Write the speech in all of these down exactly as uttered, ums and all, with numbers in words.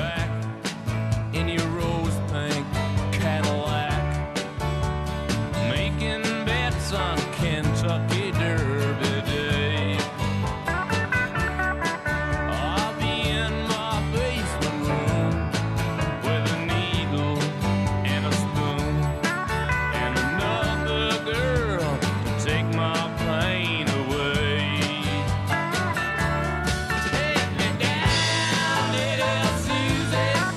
back in your rose pink Cadillac, making bets on Kentucky Derby Day. I'll be in my basement room with a needle and a spoon and another girl to take my pain away. Take me down, little Susie.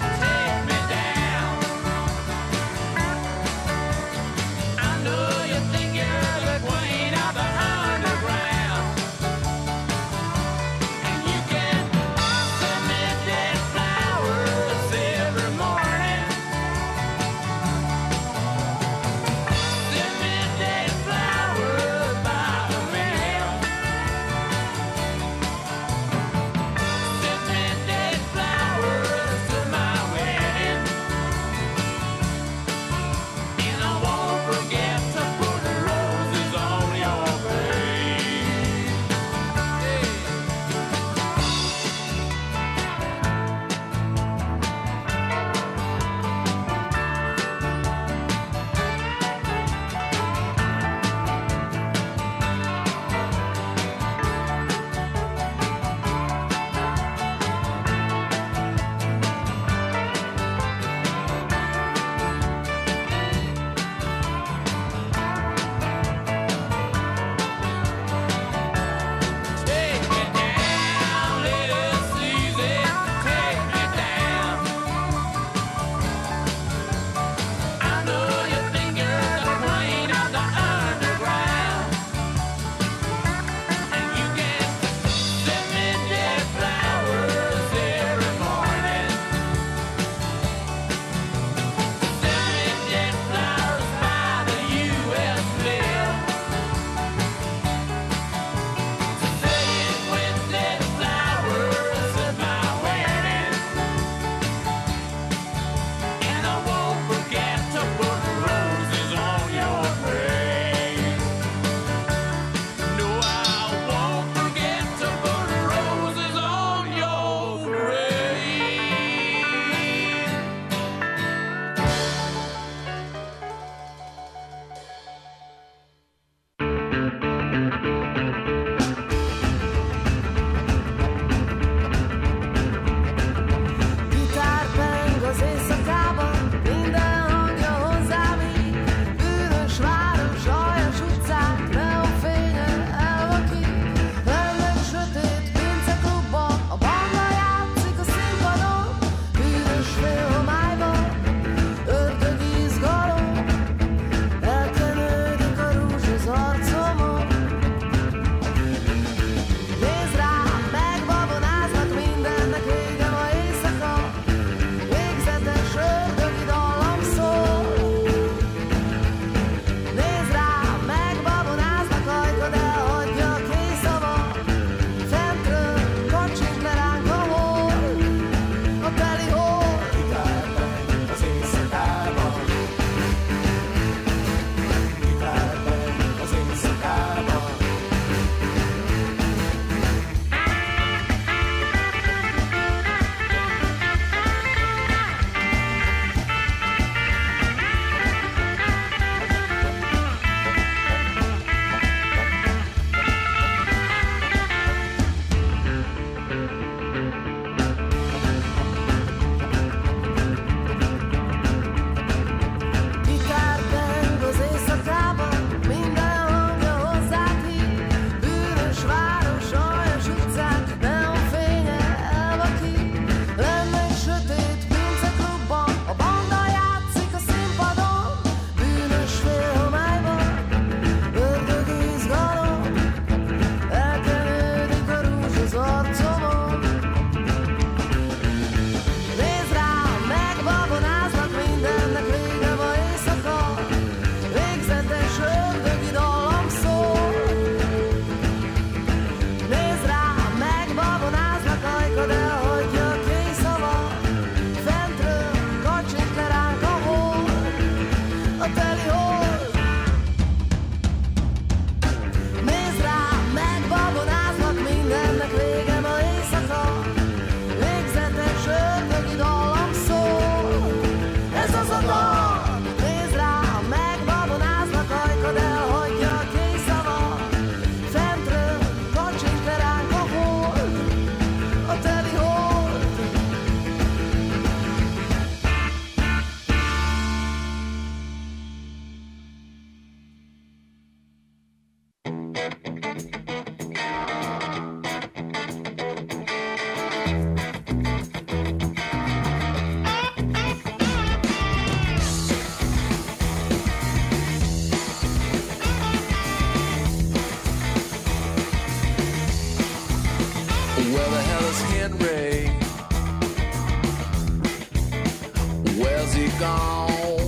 gone.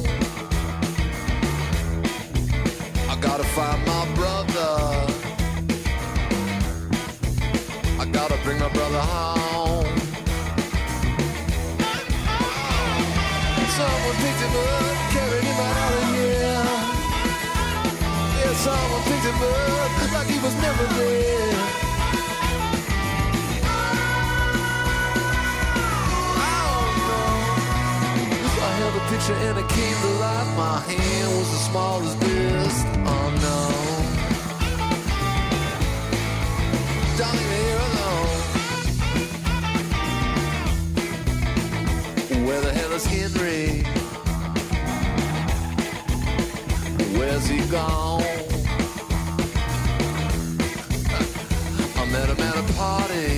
I gotta find my brother. I gotta bring my brother home. Someone picked him up, carried him out of here. Yeah, someone picked him up like he was never there. I don't know. I held a picture and it came to life. My hand was as small as this. Oh no. Don't leave me here alone. Where the hell is Henry? Where's he gone? I met him at a party.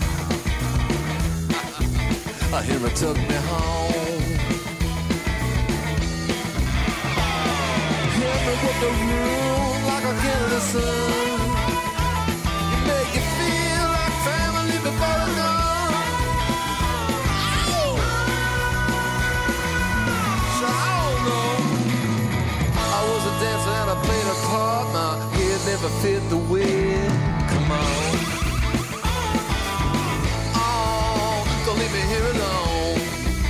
I hear he took me home. Henry with the room like a Kennedy sun. You make it feel like family before it's gone. I was a dancer and I played a part. My head never fit the wind. Come on. Oh, don't leave me here alone.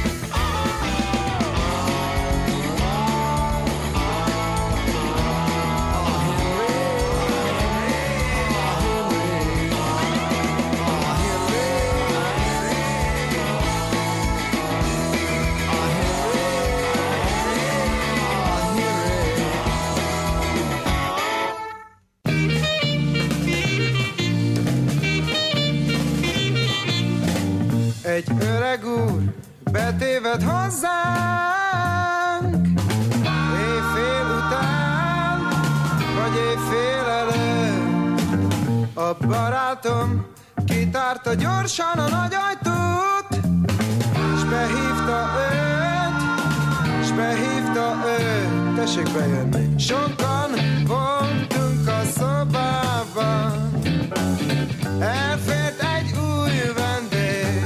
Egy öreg úr betéved hozzánk, éjfél után, vagy éjfél előtt. A barátom kitárta gyorsan a nagy ajtót, s behívta őt, s behívta őt. Tessék bejönni. Sokan voltunk a szobában, elfért egy új vendég.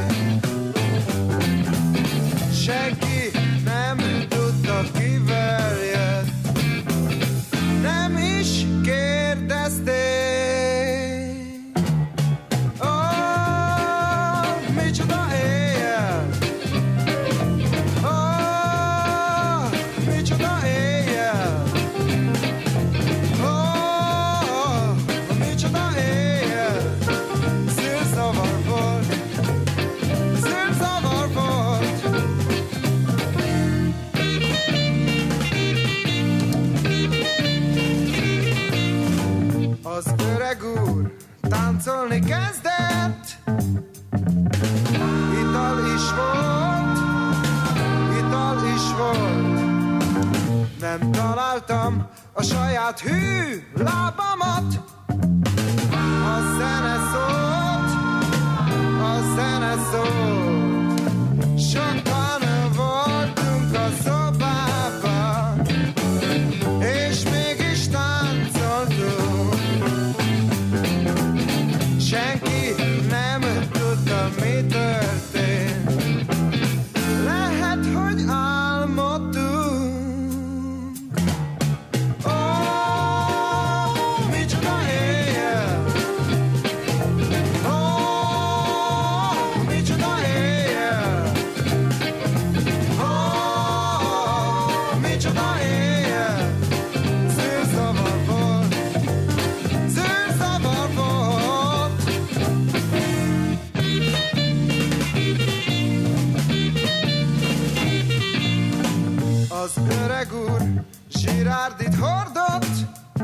Senki nem tudta, kivel jött, nem is kérdezték. Ó, micsoda éjjel! Ó, micsoda éjjel! Ó, micsoda éjjel! Szélzavar volt, szélzavar volt. Az öreg úr táncolni kezdett, ital is volt, ital is volt. Nem találtam a saját hű lábamat, a zene szólt, a zene szólt. Sokan voltunk a szobában, és mégis táncoltunk. Senki nem tudta, mi történt. Lehet, hogy álmodtunk. Ó, micsoda éjjel! Ó, micsoda éjjel! Ó, micsoda éjjel! Zűrzavar volt, zűrzavar volt. Az öreg úr zsirárdit hordott,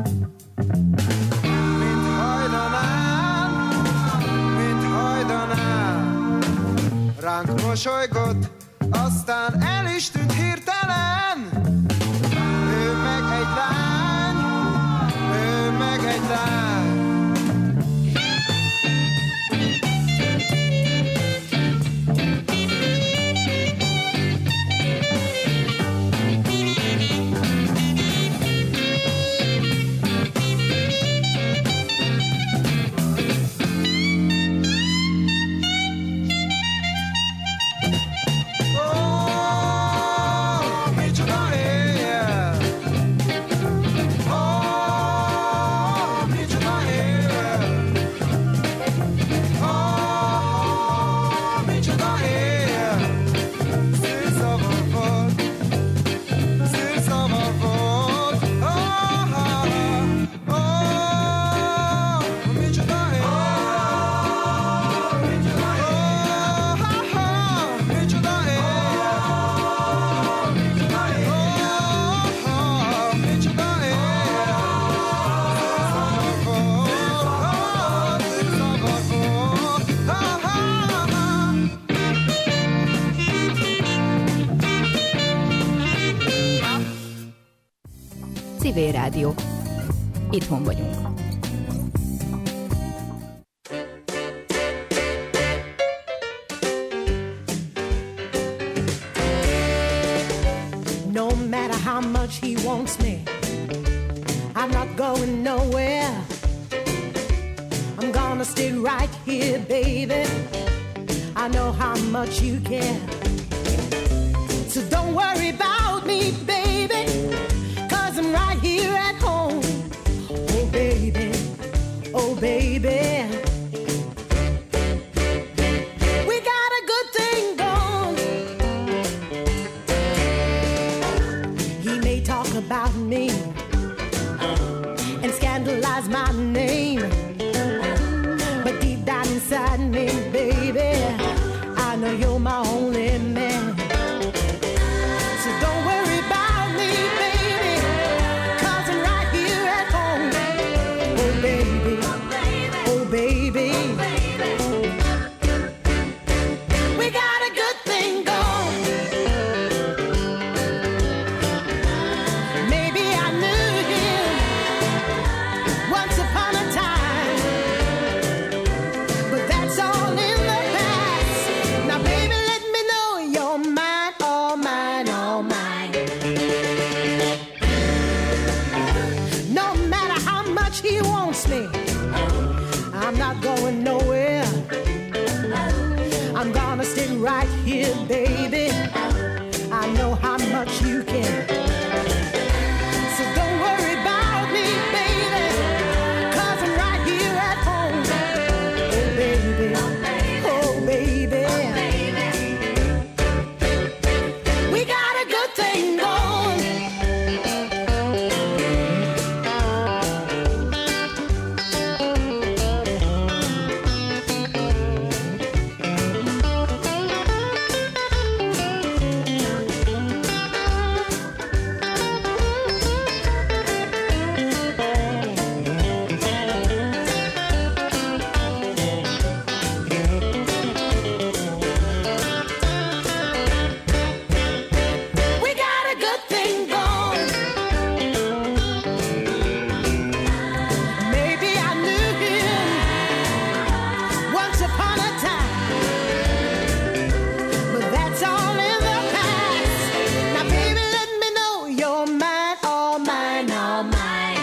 mint hajdanán, mint hajdanán. Ránk mosolygott, aztán el is tűnt hirtelen. Ő meg egy lány, ő meg egy lány. Oh, Civil Rádió. Itthon vagyunk. No matter how much he wants me, I'm not going nowhere. I'm gonna stay right here, baby. I know how much you care. So don't worry about me, baby, 'cause I'm right here at home. Oh, baby, oh, baby. We got a good thing going. He may talk about me and scandalize my name, but deep down inside me, baby, I know you're my only man. So don't worry about me, baby, 'cause I'm right here at home. Oh, baby, oh, baby. We got a good thing going. Maybe I knew him once upon a time, but that's all in the past. Now, baby, let me know you're mine, all mine, all mine. No matter how much he wants me, I'm not going nowhere. I'm gonna stay right here, baby. I know how much you care. So don't worry about me, baby, 'cause I'm right here at home. Oh, baby, oh, baby. We got a good thing going. We got a good thing going. Maybe I knew him once upon a time, but that's all in the past. Now, baby, let me know you're mine, all mine, all mine.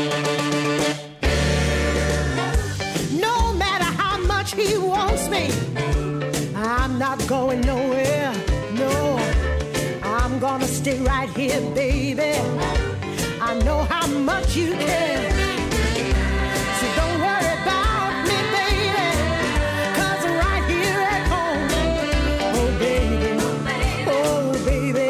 No matter how much he wants me, I'm not going nowhere, no. I'm gonna stay right here, baby. I know how much you care. So don't worry about me, baby, 'cause I'm right here at home. Oh, baby, oh, baby.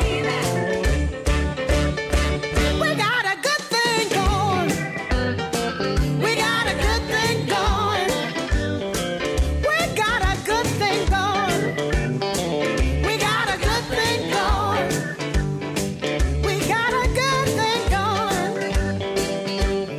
We got a good thing going. We got a good thing going. We got a good thing going. We got a good thing going. We got a good thing going.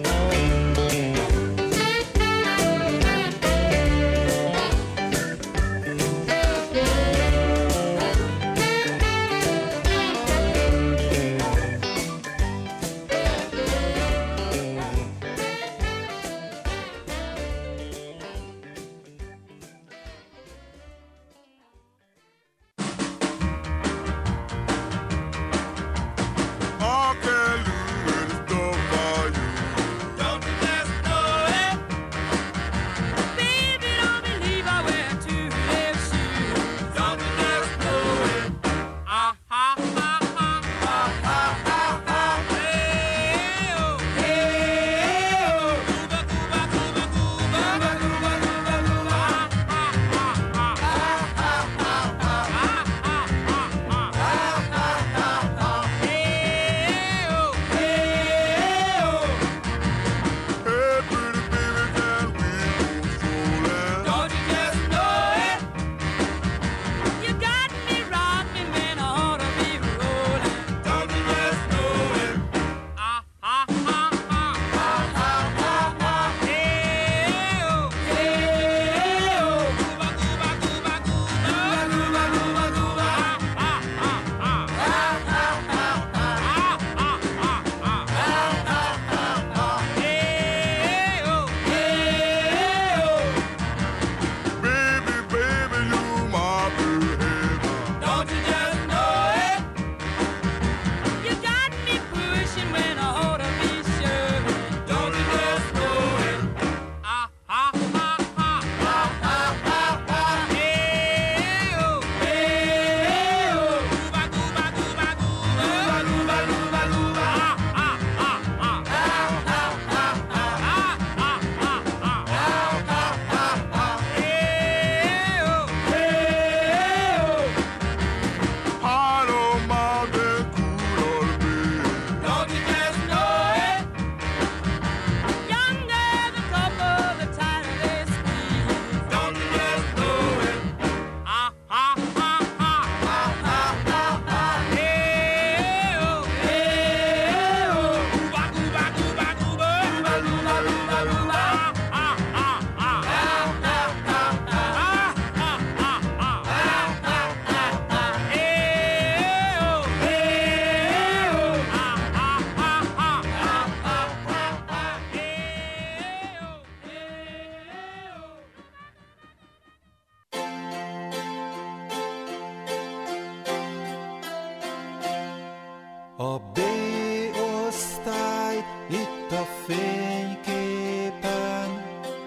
A B-osztály itt a fényképen,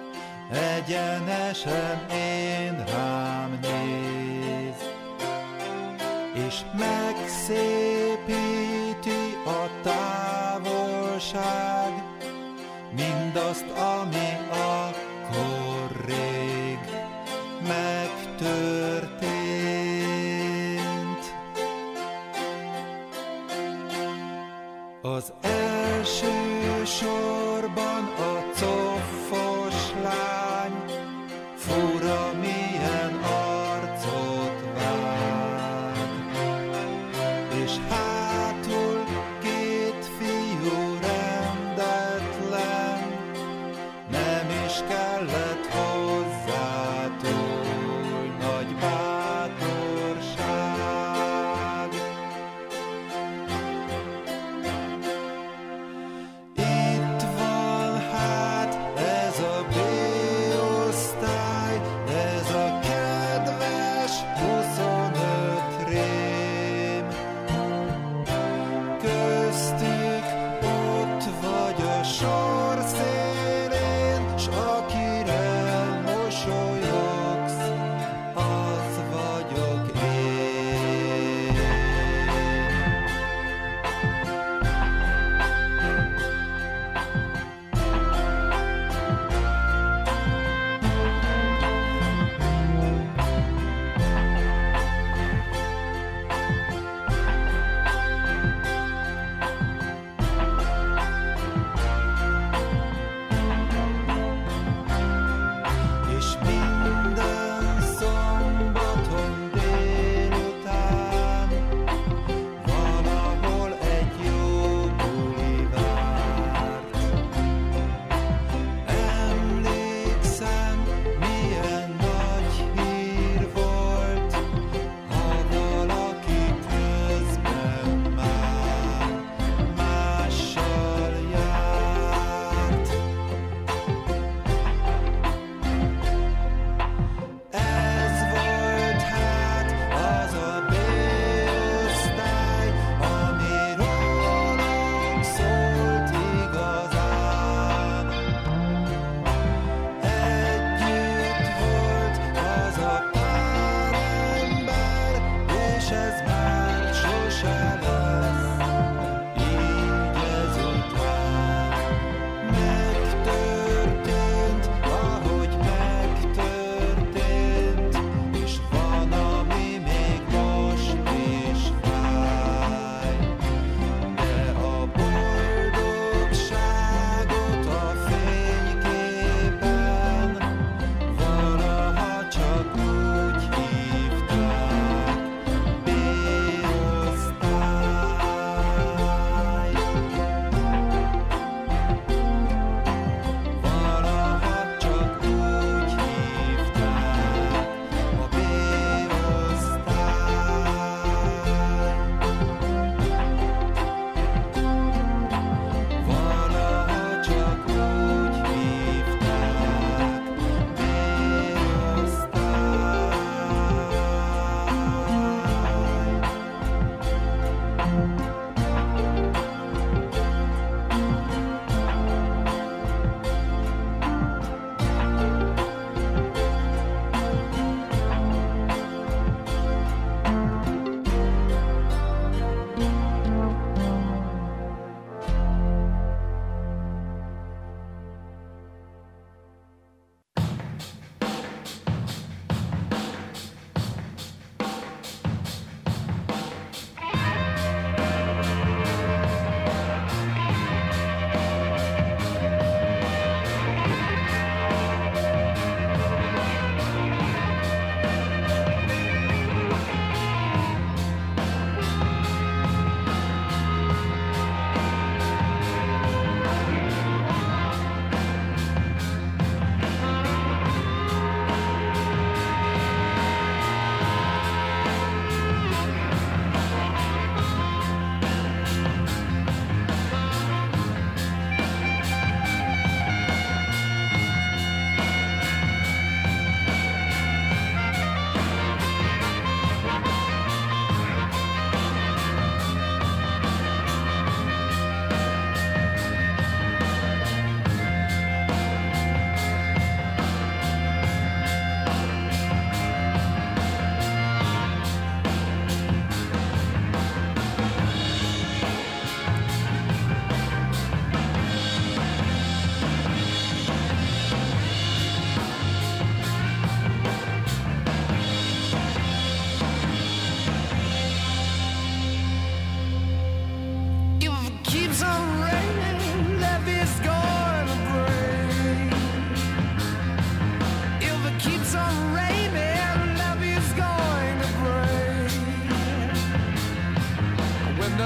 egyenesen én rám néz, és megszépíti a távolság, mindazt, ami akkor rég megtörtént. Az első sorban a coffos lány fura milyen arcot vág, és hátul két fiú rendetlen, nem is kellett hozzá túl nagy bátorság. Itt van hát ez a B-osztály, ez a kedves huszonöt rém,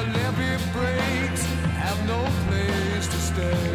levee breaks, have no place to stay.